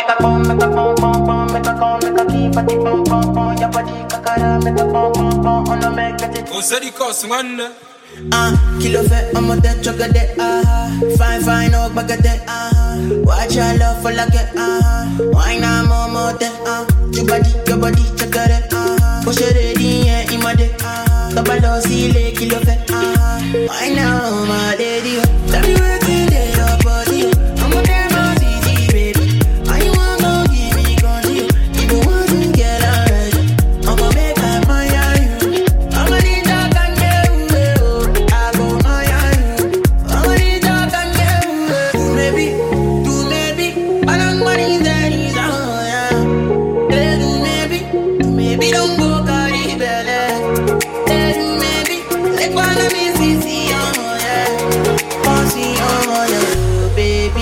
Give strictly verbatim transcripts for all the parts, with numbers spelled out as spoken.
Make a come, make a pom pom pom, make a come, make a keep at the pom pom pom. Your body kakara, make a pom pom pom, on the make it. Oh, Zeddy Cost, man. Ah, kilo fe, I'm on that chocolate, ah. Fine, fine, oh, bagate, ah. Watch your love for like it, ah. Why not more, more, ah. Your body, your body, chocolate, ah. Push it ready, yeah, in my day, ah. Double see, kilo fe, ah. Why now, my lady, tell me where today, your body, I'm on that body, baby. I want to give me control, even want to get already. I'm gonna make my mind on you. I'm gonna need that can get you. I go my on you. I'm gonna need that can get you. Do maybe, do maybe, I don't money that is on ya. Hey, do maybe, do maybe don't go carry belly. Hey, do maybe, like one of me see see on ya. Bossy on ya, baby.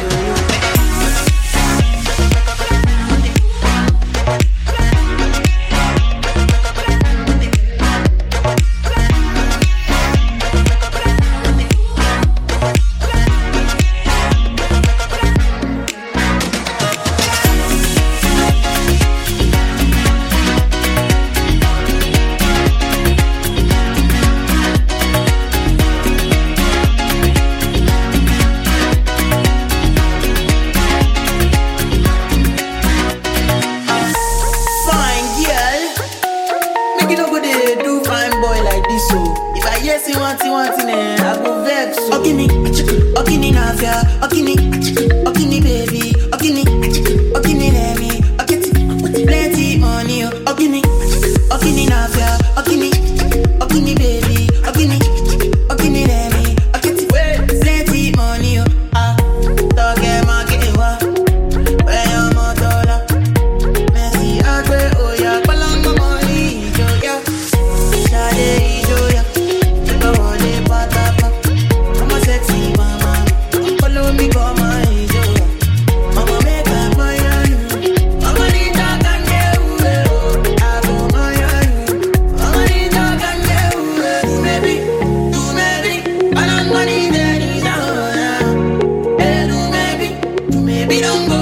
Fine girl, make you no go dey do fine boy like this so. If I hear say one thing, one thing, eh, I go vex so. Okini, okini nafia, okini, okini baby, okini, okini lemi, okiti, plenty money, oh. Okini, okini nafia, okini, okini baby, okini, okini lemi, okiti, plenty money, oh. Ah, toge makewa, where your motola. Messi agbe oya palanga money joya shade joya never wanna patapa. I'm a sexy mama, follow me go my joya. I'ma make a my you. I'ma need that can get I go my you. I'ma need that can get do maybe, do maybe, I don't money that is on. Hey, do maybe, do maybe don't go.